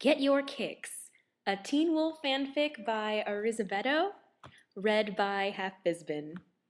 Get Your Kicks, a Teen Wolf fanfic by Arizabetto, read by Half Bisbin.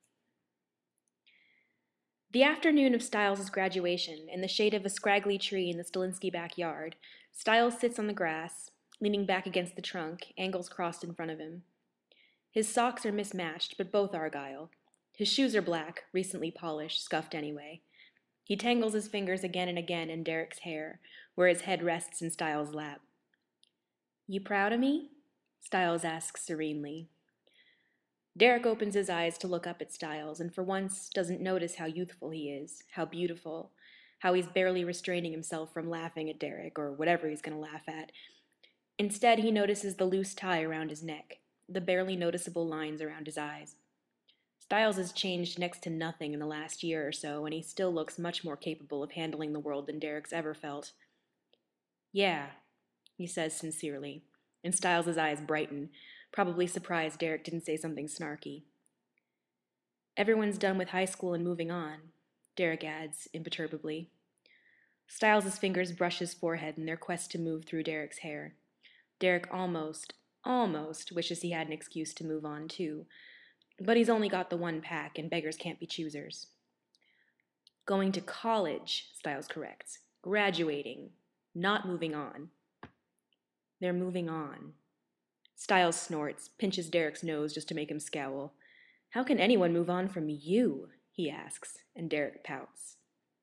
The afternoon of Styles' graduation, in the shade of a scraggly tree in the Stilinski backyard, Styles sits on the grass, leaning back against the trunk, ankles crossed in front of him. His socks are mismatched, but both Argyle. His shoes are black, recently polished, scuffed anyway. He tangles his fingers again and again in Derek's hair, where his head rests in Styles' lap. "You proud of me?" Styles asks serenely. Derek opens his eyes to look up at Styles, and for once doesn't notice how youthful he is, how beautiful, how he's barely restraining himself from laughing at Derek, or whatever he's going to laugh at. Instead, he notices the loose tie around his neck, the barely noticeable lines around his eyes. Styles has changed next to nothing in the last year or so, and he still looks much more capable of handling the world than Derek's ever felt. "Yeah," he says sincerely, and Styles' eyes brighten, probably surprised Derek didn't say something snarky. "Everyone's done with high school and moving on," Derek adds imperturbably. Styles' fingers brush his forehead in their quest to move through Derek's hair. Derek almost wishes he had an excuse to move on too, but he's only got the one pack, and beggars can't be choosers. "Going to college," Styles corrects. "Graduating, not moving on." "They're moving on." Styles snorts, pinches Derek's nose just to make him scowl. "How can anyone move on from you?" he asks, and Derek pouts.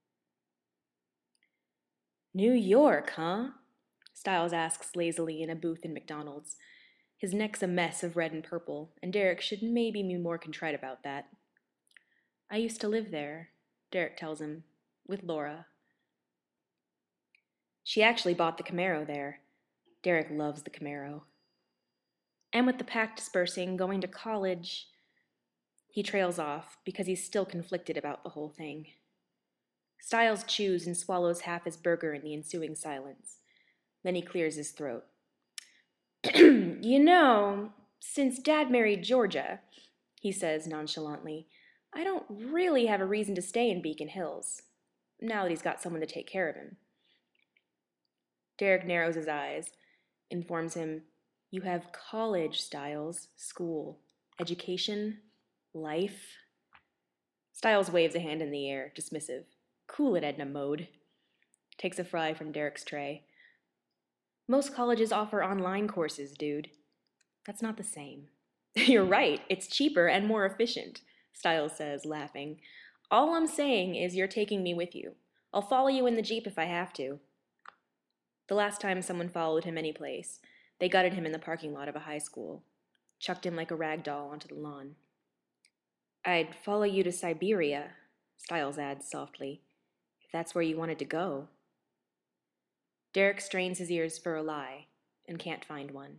"New York, huh?" Styles asks lazily in a booth in McDonald's. His neck's a mess of red and purple, and Derek should maybe be more contrite about that. "I used to live there," Derek tells him, "with Laura. She actually bought the Camaro there." Derek loves the Camaro. "And with the pack dispersing, going to college..." He trails off because he's still conflicted about the whole thing. Styles chews and swallows half his burger in the ensuing silence. Then he clears his throat. "You know, since Dad married Georgia," he says nonchalantly, "I don't really have a reason to stay in Beacon Hills, now that he's got someone to take care of him." Derek narrows his eyes, informs him, "You have college, Styles, school, education, life." Styles waves a hand in the air, dismissive. "Cool it, Edna Mode." Takes a fry from Derek's tray. "Most colleges offer online courses, dude." "That's not the same." "You're right, it's cheaper and more efficient," Styles says, laughing. "All I'm saying is you're taking me with you. I'll follow you in the Jeep if I have to." The last time someone followed him anyplace, they gutted him in the parking lot of a high school, chucked him like a rag doll onto the lawn. "I'd follow you to Siberia," Styles adds softly, "if that's where you wanted to go." Derek strains his ears for a lie and can't find one.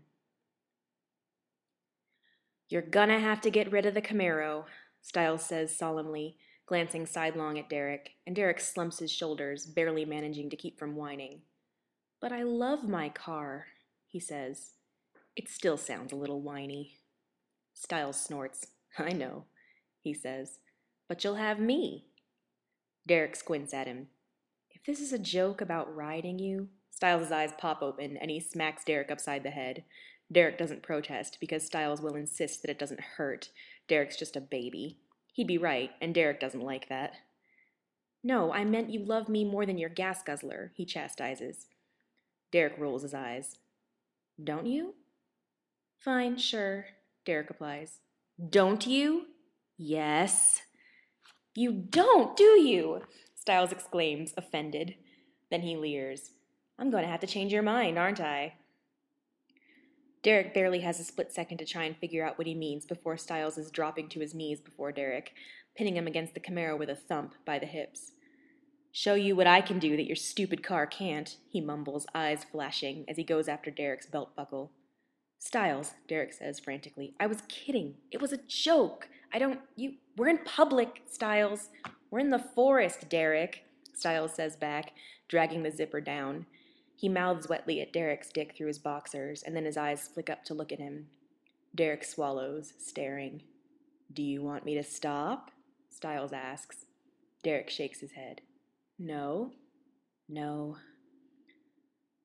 "You're gonna have to get rid of the Camaro," Styles says solemnly, glancing sidelong at Derek, and Derek slumps his shoulders, barely managing to keep from whining. "But I love my car," he says. It still sounds a little whiny. Styles snorts. "I know," he says, "but you'll have me." Derek squints at him. "If this is a joke about riding you..." Styles' eyes pop open, and he smacks Derek upside the head. Derek doesn't protest, because Styles will insist that it doesn't hurt. Derek's just a baby. He'd be right, and Derek doesn't like that. "No, I meant you love me more than your gas guzzler," he chastises. Derek rolls his eyes. "Don't you?" "Fine, sure," Derek replies. "Don't you?" "Yes." "You don't, do you?" Styles exclaims, offended. Then he leers. "I'm going to have to change your mind, aren't I?" Derek barely has a split second to try and figure out what he means before Styles is dropping to his knees before Derek, pinning him against the Camaro with a thump by the hips. "Show you what I can do that your stupid car can't," he mumbles, eyes flashing, as he goes after Derek's belt buckle. "Styles," Derek says frantically, "I was kidding. It was a joke. We're in public, Styles. We're in the forest, Derek," Styles says back, dragging the zipper down. He mouths wetly at Derek's dick through his boxers, and then his eyes flick up to look at him. Derek swallows, staring. "Do you want me to stop?" Styles asks. Derek shakes his head. "No. No."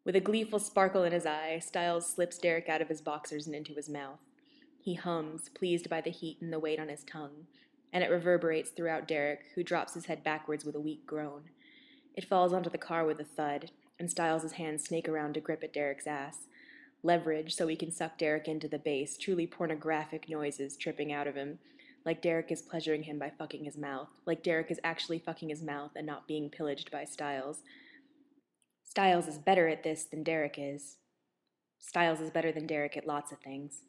With a gleeful sparkle in his eye, Styles slips Derek out of his boxers and into his mouth. He hums, pleased by the heat and the weight on his tongue, and it reverberates throughout Derek, who drops his head backwards with a weak groan. It falls onto the car with a thud, and Styles' hands snake around to grip at Derek's ass. Leverage so he can suck Derek into the base, truly pornographic noises tripping out of him, like Derek is pleasuring him by fucking his mouth, like Derek is actually fucking his mouth and not being pillaged by Styles. Styles is better at this than Derek is. Styles is better than Derek at lots of things.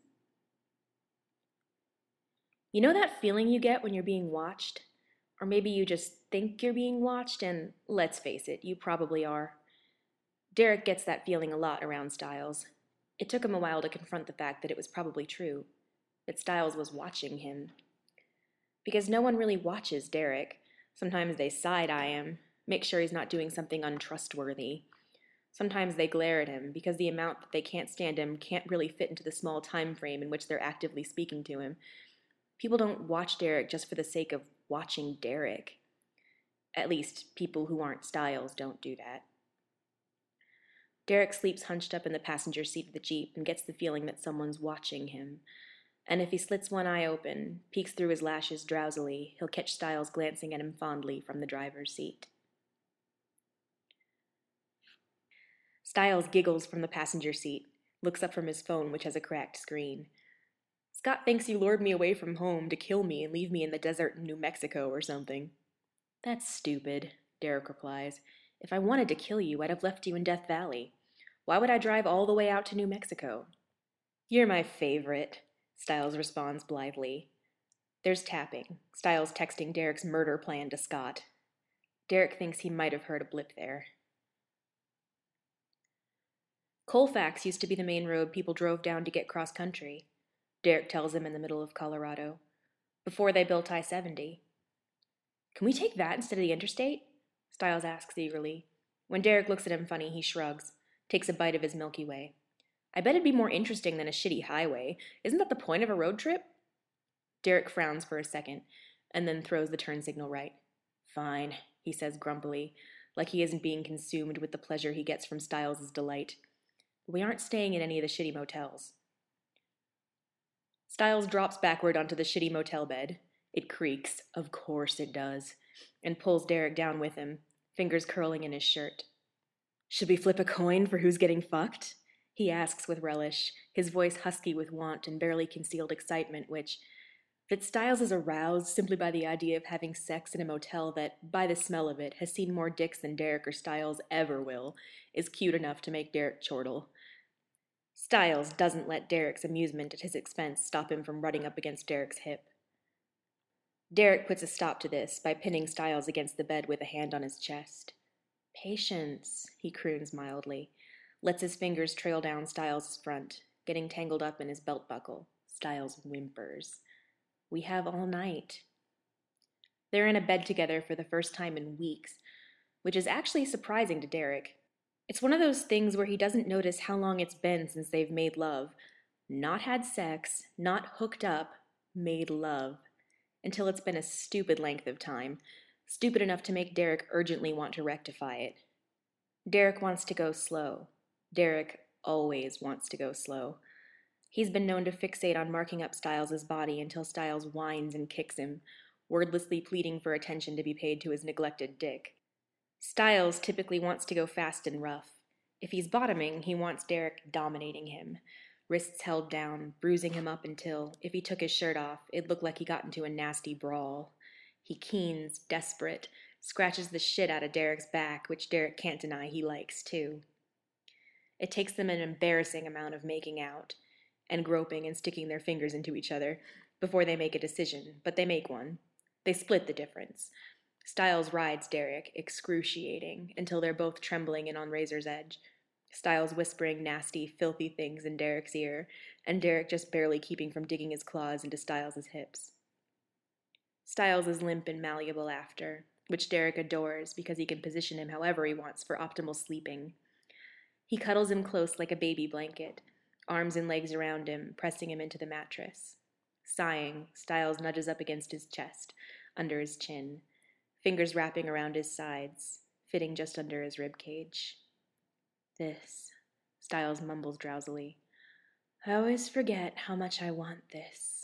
You know that feeling you get when you're being watched? Or maybe you just think you're being watched, and let's face it, you probably are. Derek gets that feeling a lot around Styles. It took him a while to confront the fact that it was probably true, that Styles was watching him. Because no one really watches Derek. Sometimes they side-eye him, make sure he's not doing something untrustworthy. Sometimes they glare at him because the amount that they can't stand him can't really fit into the small time frame in which they're actively speaking to him. People don't watch Derek just for the sake of watching Derek. At least, people who aren't Styles don't do that. Derek sleeps hunched up in the passenger seat of the Jeep and gets the feeling that someone's watching him. And if he slits one eye open, peeks through his lashes drowsily, he'll catch Styles glancing at him fondly from the driver's seat. Styles giggles from the passenger seat, looks up from his phone, which has a cracked screen. Scott thinks you lured me away from home to kill me and leave me in the desert in New Mexico or something. That's stupid, Derek replies. If I wanted to kill you, I'd have left you in Death Valley. Why would I drive all the way out to New Mexico? You're my favorite, Styles responds blithely. There's tapping, Styles texting Derek's murder plan to Scott. Derek thinks he might have heard a blip there. Colfax used to be the main road people drove down to get cross-country, Derek tells him in the middle of Colorado, before they built I-70. Can we take that instead of the interstate? Styles asks eagerly. When Derek looks at him funny, he shrugs, takes a bite of his Milky Way. I bet it'd be more interesting than a shitty highway. Isn't that the point of a road trip? Derek frowns for a second, and then throws the turn signal right. Fine, he says grumpily, like he isn't being consumed with the pleasure he gets from Styles' delight. But we aren't staying in any of the shitty motels. Styles drops backward onto the shitty motel bed. It creaks, of course it does, and pulls Derek down with him, fingers curling in his shirt. Should we flip a coin for who's getting fucked? He asks with relish, his voice husky with want and barely concealed excitement, which, that Styles is aroused simply by the idea of having sex in a motel that, by the smell of it, has seen more dicks than Derek or Styles ever will, is cute enough to make Derek chortle. Styles doesn't let Derek's amusement at his expense stop him from running up against Derek's hip. Derek puts a stop to this by pinning Styles against the bed with a hand on his chest. Patience, he croons mildly, lets his fingers trail down Styles' front, getting tangled up in his belt buckle. Styles whimpers. We have all night. They're in a bed together for the first time in weeks, which is actually surprising to Derek. It's one of those things where he doesn't notice how long it's been since they've made love. Not had sex, not hooked up, made love. Until it's been a stupid length of time. Stupid enough to make Derek urgently want to rectify it. Derek wants to go slow. Derek always wants to go slow. He's been known to fixate on marking up Styles' body until Styles whines and kicks him, wordlessly pleading for attention to be paid to his neglected dick. Styles typically wants to go fast and rough. If he's bottoming, he wants Derek dominating him, wrists held down, bruising him up until, if he took his shirt off, it looked like he got into a nasty brawl. He keens, desperate, scratches the shit out of Derek's back, which Derek can't deny he likes, too. It takes them an embarrassing amount of making out, and groping and sticking their fingers into each other, before they make a decision, but they make one. They split the difference. Styles rides Derek, excruciating, until they're both trembling and on razor's edge. Styles whispering nasty, filthy things in Derek's ear, and Derek just barely keeping from digging his claws into Styles' hips. Styles is limp and malleable after, which Derek adores because he can position him however he wants for optimal sleeping. He cuddles him close like a baby blanket, arms and legs around him, pressing him into the mattress. Sighing, Styles nudges up against his chest, under his chin, fingers wrapping around his sides, fitting just under his rib cage. This, Styles mumbles drowsily. I always forget how much I want this.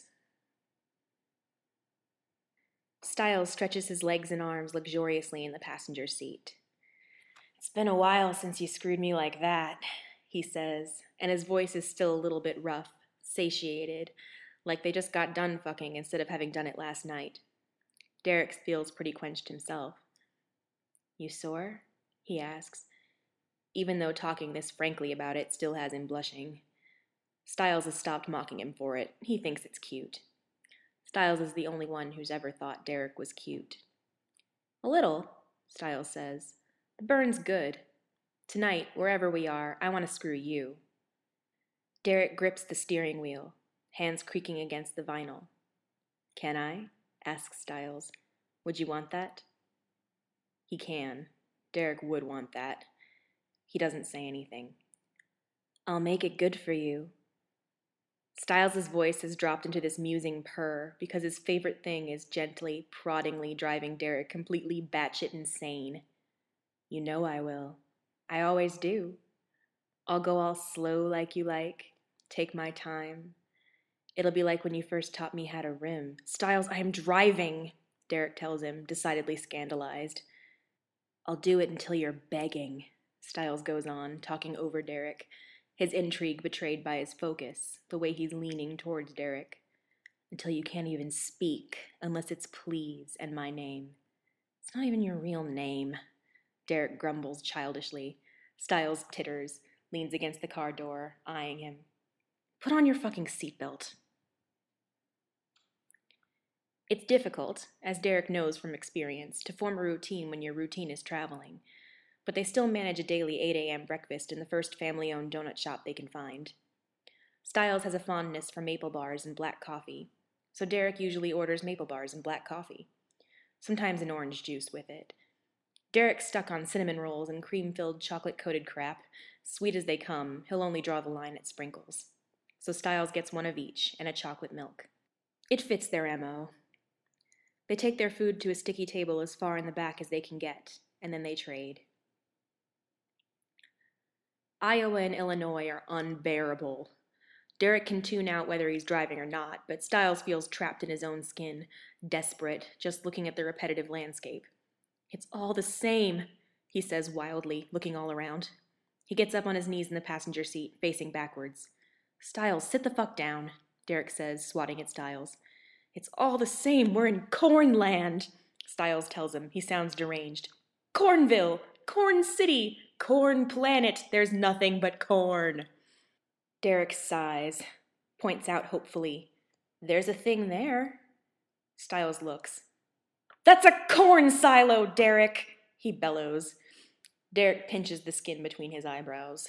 Styles stretches his legs and arms luxuriously in the passenger seat. It's been a while since you screwed me like that, he says, and his voice is still a little bit rough, satiated, like they just got done fucking instead of having done it last night. Derek feels pretty quenched himself. You sore? He asks, even though talking this frankly about it still has him blushing. Styles has stopped mocking him for it. He thinks it's cute. Styles is the only one who's ever thought Derek was cute. A little, Styles says. The burn's good. Tonight, wherever we are, I want to screw you. Derek grips the steering wheel, hands creaking against the vinyl. Can I? Asks Styles. Would you want that? He can. Derek would want that. He doesn't say anything. I'll make it good for you. Styles' voice has dropped into this musing purr because his favorite thing is gently, proddingly driving Derek completely batshit insane. You know I will. I always do. I'll go all slow like you like, take my time. It'll be like when you first taught me how to rim. Styles, I am driving, Derek tells him, decidedly scandalized. I'll do it until you're begging, Styles goes on, talking over Derek, his intrigue betrayed by his focus, the way he's leaning towards Derek. Until you can't even speak, unless it's please and my name. It's not even your real name, Derek grumbles childishly. Styles titters, leans against the car door, eyeing him. Put on your fucking seatbelt. It's difficult, as Derek knows from experience, to form a routine when your routine is traveling, but they still manage a daily 8 a.m. breakfast in the first family-owned donut shop they can find. Styles has a fondness for maple bars and black coffee, so Derek usually orders maple bars and black coffee, sometimes an orange juice with it. Derek's stuck on cinnamon rolls and cream-filled chocolate-coated crap. Sweet as they come, he'll only draw the line at sprinkles. So Styles gets one of each and a chocolate milk. It fits their MO. They take their food to a sticky table as far in the back as they can get, and then they trade. Iowa and Illinois are unbearable. Derek can tune out whether he's driving or not, but Styles feels trapped in his own skin, desperate, just looking at the repetitive landscape. It's all the same, he says wildly, looking all around. He gets up on his knees in the passenger seat, facing backwards. Styles, sit the fuck down, Derek says, swatting at Styles. It's all the same, we're in Cornland, Styles tells him. He sounds deranged. Cornville, Corn City, Corn Planet, there's nothing but corn. Derek sighs, points out hopefully. There's a thing there. Styles looks. That's a corn silo, Derek, he bellows. Derek pinches the skin between his eyebrows.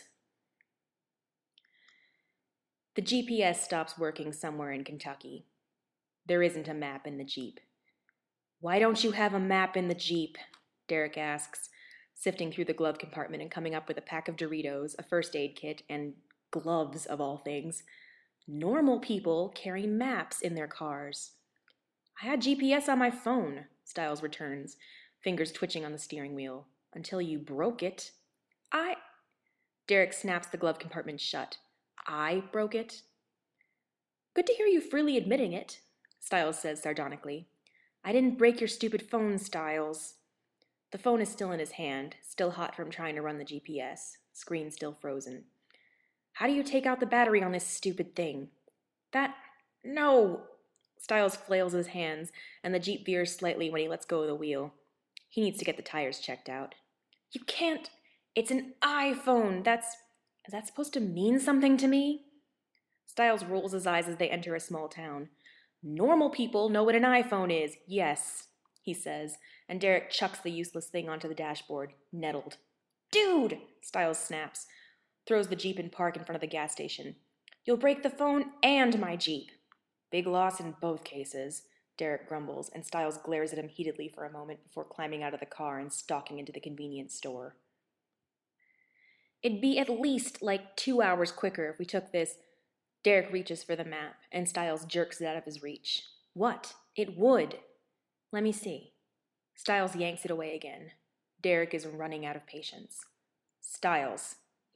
The GPS stops working somewhere in Kentucky. There isn't a map in the Jeep. Why don't you have a map in the Jeep? Derek asks, sifting through the glove compartment and coming up with a pack of Doritos, a first aid kit, and gloves of all things. Normal people carry maps in their cars. I had GPS on my phone, Styles returns, fingers twitching on the steering wheel. Until you broke it. Derek snaps the glove compartment shut. I broke it? Good to hear you freely admitting it, Styles says sardonically. I didn't break your stupid phone, Styles. The phone is still in his hand, still hot from trying to run the GPS, screen still frozen. How do you take out the battery on this stupid thing? No! Styles flails his hands, and the Jeep veers slightly when he lets go of the wheel. He needs to get the tires checked out. You can't! It's an iPhone! Is that supposed to mean something to me? Styles rolls his eyes as they enter a small town. Normal people know what an iPhone is, yes, he says, and Derek chucks the useless thing onto the dashboard, nettled. Dude! Styles snaps, throws the Jeep in park in front of the gas station. You'll break the phone and my Jeep. Big loss in both cases, Derek grumbles, and Styles glares at him heatedly for a moment before climbing out of the car and stalking into the convenience store. It'd be at least like 2 hours quicker if we took this. Derek reaches for the map, and Styles jerks it out of his reach. What? It would. Let me see. Styles yanks it away again. Derek is running out of patience. Styles,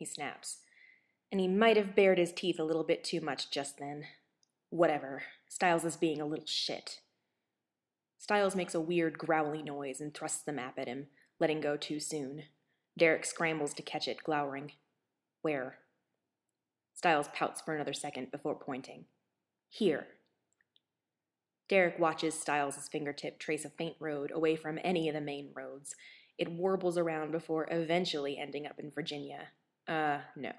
he snaps. And he might have bared his teeth a little bit too much just then. Whatever. Styles is being a little shit. Styles makes a weird growly noise and thrusts the map at him, letting go too soon. Derek scrambles to catch it, glowering. Where? Styles pouts for another second before pointing. Here. Derek watches Styles' fingertip trace a faint road away from any of the main roads. It warbles around before eventually ending up in Virginia. No.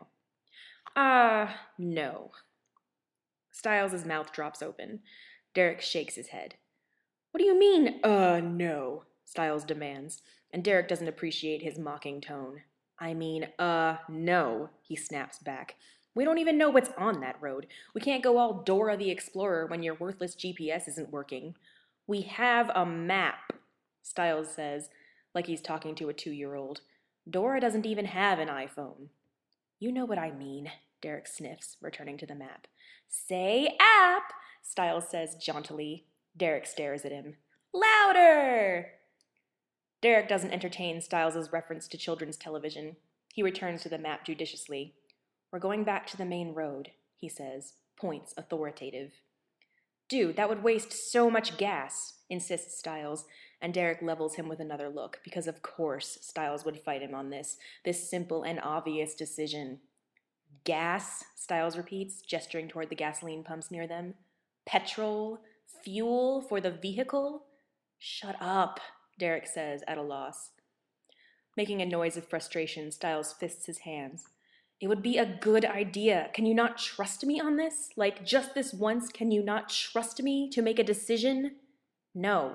No. Styles' mouth drops open. Derek shakes his head. What do you mean, no? Styles demands, and Derek doesn't appreciate his mocking tone. I mean, no, he snaps back. We don't even know what's on that road. We can't go all Dora the Explorer when your worthless GPS isn't working. We have a map, Styles says, like he's talking to a 2-year-old. Dora doesn't even have an iPhone. You know what I mean, Derek sniffs, returning to the map. Say app, Styles says jauntily. Derek stares at him. Louder! Derek doesn't entertain Styles' reference to children's television. He returns to the map judiciously. We're going back to the main road, he says, points authoritative. Dude, that would waste so much gas, insists Styles, and Derek levels him with another look, because of course Styles would fight him on this simple and obvious decision. Gas, Styles repeats, gesturing toward the gasoline pumps near them. Petrol? Fuel for the vehicle? Shut up, Derek says, at a loss. Making a noise of frustration, Styles fists his hands. It would be a good idea. Can you not trust me on this? Like, just this once, can you not trust me to make a decision? No.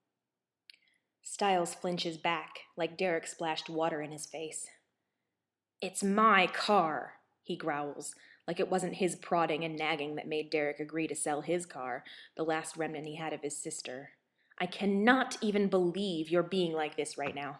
Styles flinches back, like Derek splashed water in his face. It's my car, he growls, like it wasn't his prodding and nagging that made Derek agree to sell his car, the last remnant he had of his sister. I cannot even believe you're being like this right now.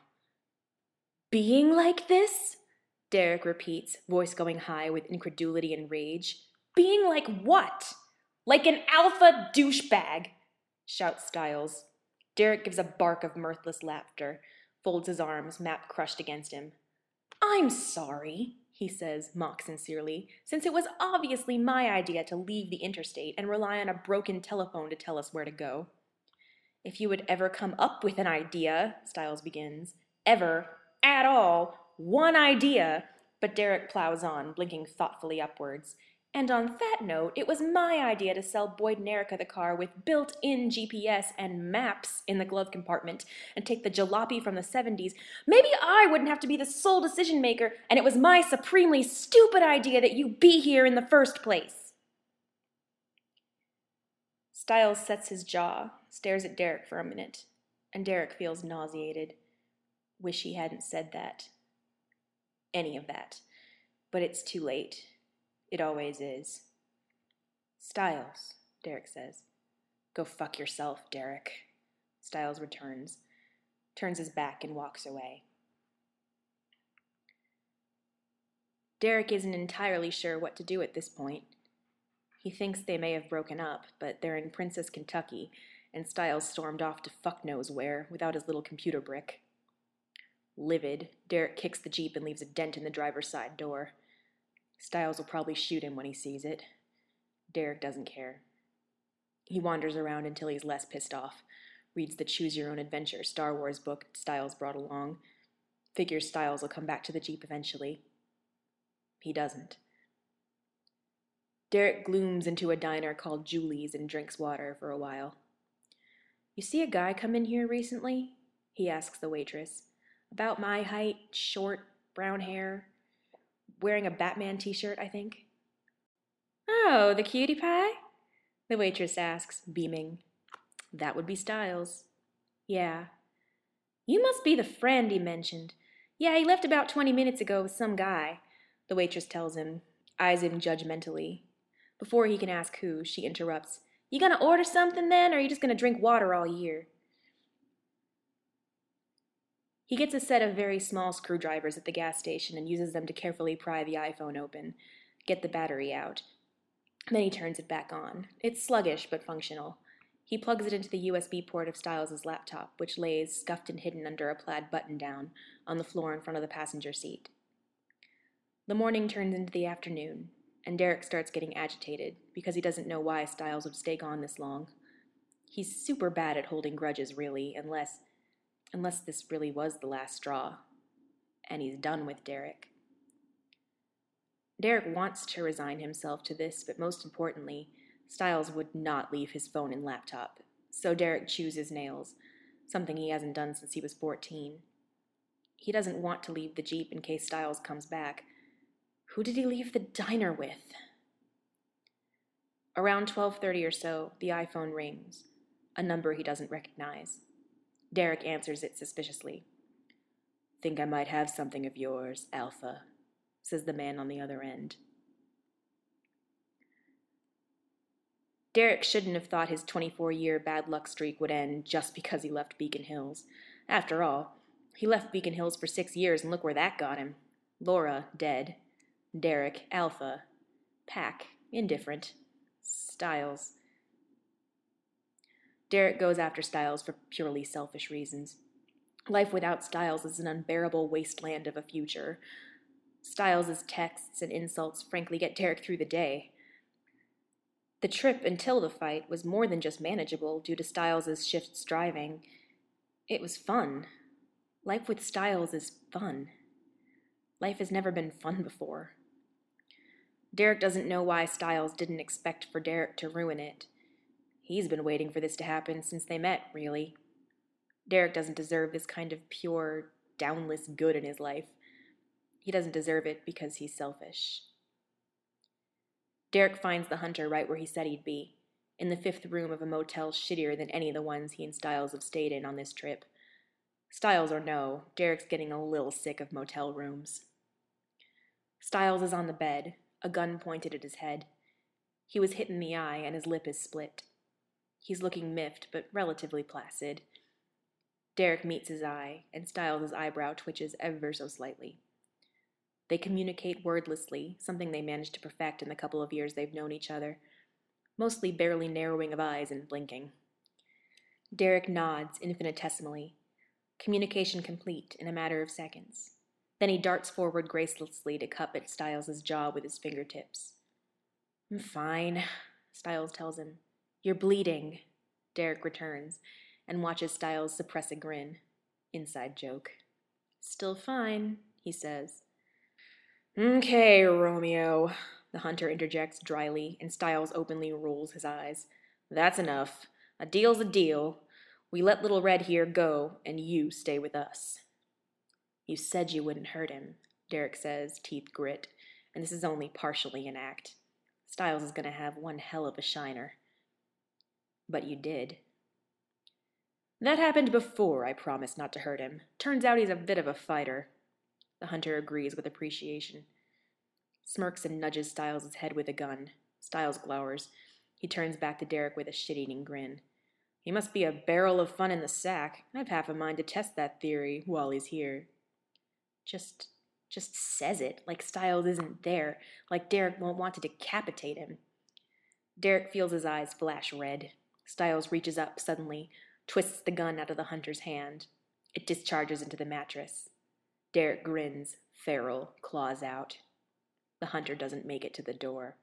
Being like this? Derek repeats, voice going high with incredulity and rage. Being like what? Like an alpha douchebag, shouts Styles. Derek gives a bark of mirthless laughter, folds his arms, map crushed against him. I'm sorry, he says, mock sincerely, since it was obviously my idea to leave the interstate and rely on a broken telephone to tell us where to go. If you would ever come up with an idea, Styles begins. Ever, at all, one idea, but Derek plows on, blinking thoughtfully upwards. And on that note, it was my idea to sell Boyd and Erica the car with built-in GPS and maps in the glove compartment and take the jalopy from the 70s. Maybe I wouldn't have to be the sole decision maker, and it was my supremely stupid idea that you be here in the first place. Styles sets his jaw, stares at Derek for a minute, and Derek feels nauseated. Wish he hadn't said that. Any of that. But it's too late. It always is. Styles, Derek says. Go fuck yourself, Derek. Styles returns, turns his back and walks away. Derek isn't entirely sure what to do at this point. He thinks they may have broken up, but they're in Princess, Kentucky, and Styles stormed off to fuck knows where without his little computer brick. Livid, Derek kicks the Jeep and leaves a dent in the driver's side door. Styles will probably shoot him when he sees it. Derek doesn't care. He wanders around until he's less pissed off, reads the Choose Your Own Adventure Star Wars book Styles brought along, figures Styles will come back to the Jeep eventually. He doesn't. Derek glooms into a diner called Julie's and drinks water for a while. You see a guy come in here recently? He asks the waitress. About my height, short, brown hair, wearing a Batman t-shirt, I think. Oh, the cutie pie? The waitress asks, beaming. That would be Styles. Yeah. You must be the friend he mentioned. Yeah, he left about 20 minutes ago with some guy, the waitress tells him, eyes him judgmentally. Before he can ask who, she interrupts. You gonna order something then, or are you just gonna drink water all year? He gets a set of very small screwdrivers at the gas station and uses them to carefully pry the iPhone open, get the battery out. Then he turns it back on. It's sluggish but functional. He plugs it into the USB port of Styles' laptop, which lays, scuffed and hidden under a plaid button-down, on the floor in front of the passenger seat. The morning turns into the afternoon, and Derek starts getting agitated because he doesn't know why Styles would stay gone this long. He's super bad at holding grudges, really, unless this really was the last straw, and he's done with Derek. Derek wants to resign himself to this, but most importantly, Styles would not leave his phone and laptop, so Derek chews his nails, something he hasn't done since he was 14. He doesn't want to leave the Jeep in case Styles comes back. Who did he leave the diner with? Around 12:30 or so, the iPhone rings, a number he doesn't recognize. Derek answers it suspiciously. "Think I might have something of yours, Alpha," says the man on the other end. Derek shouldn't have thought his 24-year bad luck streak would end just because he left Beacon Hills. After all, he left Beacon Hills for 6 years and look where that got him. Laura, dead. Derek, Alpha. Pack, indifferent. Styles. Derek goes after Styles for purely selfish reasons. Life without Styles is an unbearable wasteland of a future. Styles' texts and insults frankly get Derek through the day. The trip until the fight was more than just manageable due to Styles' shifts driving. It was fun. Life with Styles is fun. Life has never been fun before. Derek doesn't know why Styles didn't expect for Derek to ruin it. He's been waiting for this to happen since they met, really. Derek doesn't deserve this kind of pure, downless good in his life. He doesn't deserve it because he's selfish. Derek finds the hunter right where he said he'd be, in the 5th room of a motel shittier than any of the ones he and Styles have stayed in on this trip. Styles or no, Derek's getting a little sick of motel rooms. Styles is on the bed, a gun pointed at his head. He was hit in the eye and his lip is split. He's looking miffed, but relatively placid. Derek meets his eye, and Styles' eyebrow twitches ever so slightly. They communicate wordlessly, something they managed to perfect in the couple of years they've known each other, mostly barely narrowing of eyes and blinking. Derek nods infinitesimally, communication complete in a matter of seconds. Then he darts forward gracelessly to cup at Styles' jaw with his fingertips. "I'm fine," Styles tells him. "You're bleeding," Derek returns, and watches Styles suppress a grin. Inside joke. "Still fine," he says. "Okay, Romeo," the hunter interjects dryly, and Styles openly rolls his eyes. "That's enough. A deal's a deal. We let Little Red here go, and you stay with us." "You said you wouldn't hurt him," Derek says, teeth grit, and this is only partially an act. Styles is going to have one hell of a shiner. "But you did." "That happened before I promised not to hurt him. Turns out he's a bit of a fighter." The hunter agrees with appreciation. Smirks and nudges Styles' head with a gun. Styles glowers. He turns back to Derek with a shit-eating grin. "He must be a barrel of fun in the sack. I've half a mind to test that theory while he's here." Just says it, like Styles isn't there, like Derek won't want to decapitate him. Derek feels his eyes flash red. Styles reaches up suddenly, twists the gun out of the hunter's hand. It discharges into the mattress. Derek grins, feral, claws out. The hunter doesn't make it to the door.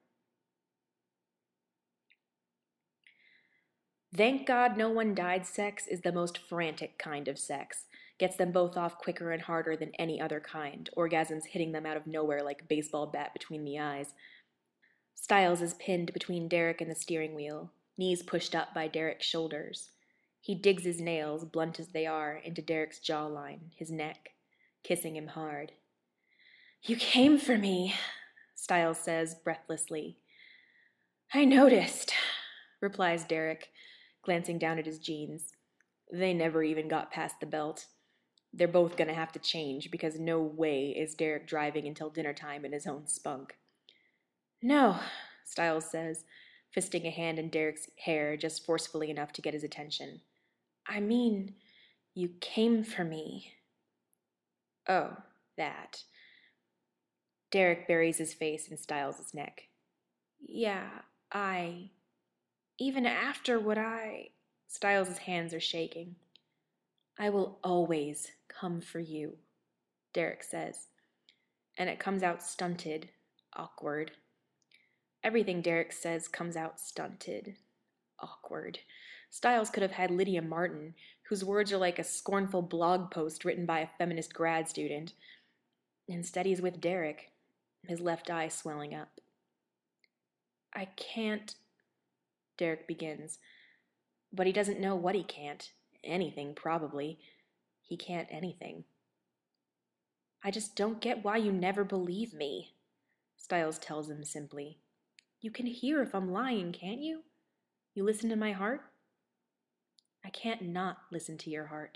Thank God No One Died sex is the most frantic kind of sex. Gets them both off quicker and harder than any other kind, orgasms hitting them out of nowhere like baseball bat between the eyes. Styles is pinned between Derek and the steering wheel, knees pushed up by Derek's shoulders. He digs his nails, blunt as they are, into Derek's jawline, his neck, kissing him hard. "You came for me," Styles says breathlessly. "I noticed," replies Derek, glancing down at his jeans. They never even got past the belt. They're both going to have to change because no way is Derek driving until dinner time in his own spunk. "No," Styles says, fisting a hand in Derek's hair just forcefully enough to get his attention. "I mean, you came for me." "Oh, that." Derek buries his face in Styles' neck. "Yeah, even after what Styles' hands are shaking. "I will always come for you," Derek says. and it comes out stunted, awkward. Everything Derek says comes out stunted, awkward. Stiles could have had Lydia Martin, whose words are like a scornful blog post written by a feminist grad student. Instead, he's with Derek, his left eye swelling up. I can't, Derek begins, but he doesn't know what he can't. Anything, probably. He can't anything. I just don't get why you never believe me, Stiles tells him simply. You can hear if I'm lying, can't you? You listen to my heart? I can't not listen to your heart.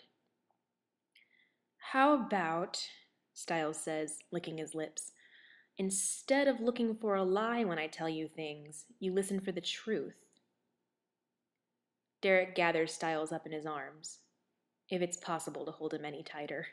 How about, Stiles says, licking his lips, instead of looking for a lie when I tell you things, you listen for the truth? Derek gathers Stiles up in his arms, if it's possible to hold him any tighter.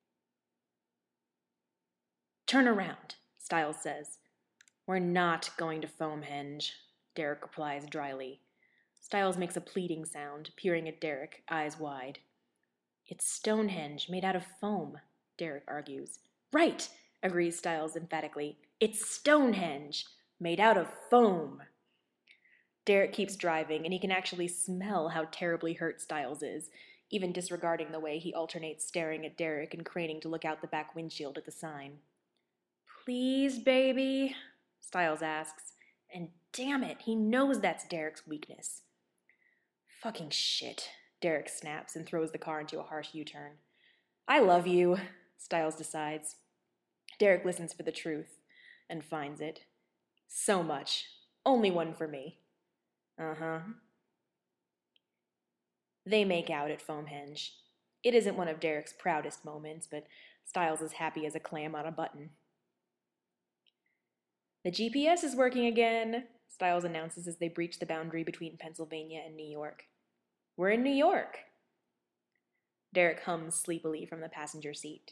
Turn around, Stiles says. We're not going to Foamhenge, Derek replies dryly. Stiles makes a pleading sound, peering at Derek, eyes wide. It's Stonehenge, made out of foam, Derek argues. Right, agrees Stiles emphatically. It's Stonehenge, made out of foam. Derek keeps driving, and he can actually smell how terribly hurt Stiles is, even disregarding the way he alternates staring at Derek and craning to look out the back windshield at the sign. Please, baby, Stiles asks, and damn it, he knows that's Derek's weakness. Fucking shit, Derek snaps and throws the car into a harsh U-turn. I love you, Stiles decides. Derek listens for the truth, and finds it. So much. Only one for me. Uh-huh. They make out at Foamhenge. It isn't one of Derek's proudest moments, but Stiles is happy as a clam on a button. The GPS is working again, Stiles announces as they breach the boundary between Pennsylvania and New York. We're in New York. Derek hums sleepily from the passenger seat.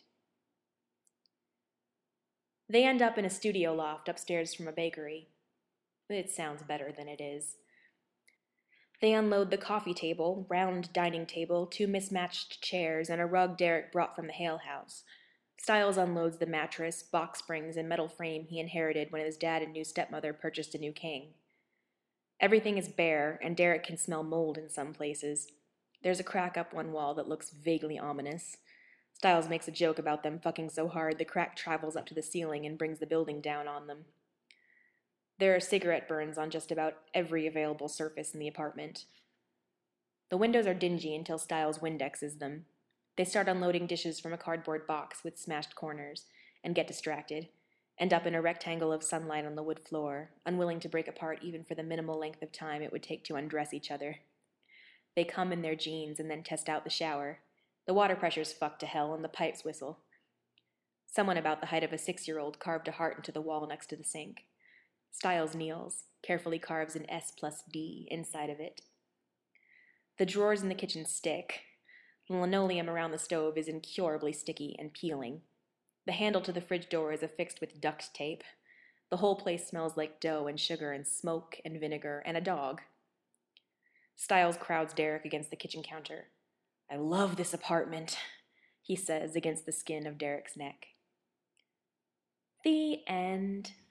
They end up in a studio loft upstairs from a bakery. It sounds better than it is. They unload the coffee table, round dining table, 2 mismatched chairs, and a rug Derek brought from the Hale house. Stiles unloads the mattress, box springs, and metal frame he inherited when his dad and new stepmother purchased a new king. Everything is bare, and Derek can smell mold in some places. There's a crack up one wall that looks vaguely ominous. Stiles makes a joke about them fucking so hard the crack travels up to the ceiling and brings the building down on them. There are cigarette burns on just about every available surface in the apartment. The windows are dingy until Stiles Windexes them. They start unloading dishes from a cardboard box with smashed corners, and get distracted, end up in a rectangle of sunlight on the wood floor, unwilling to break apart even for the minimal length of time it would take to undress each other. They come in their jeans and then test out the shower. The water pressure's fucked to hell and the pipes whistle. Someone about the height of a 6-year-old carved a heart into the wall next to the sink. Stiles kneels, carefully carves an S+D inside of it. The drawers in the kitchen stick. The linoleum around the stove is incurably sticky and peeling. The handle to the fridge door is affixed with duct tape. The whole place smells like dough and sugar and smoke and vinegar and a dog. Stiles crowds Derek against the kitchen counter. I love this apartment, he says against the skin of Derek's neck. The end.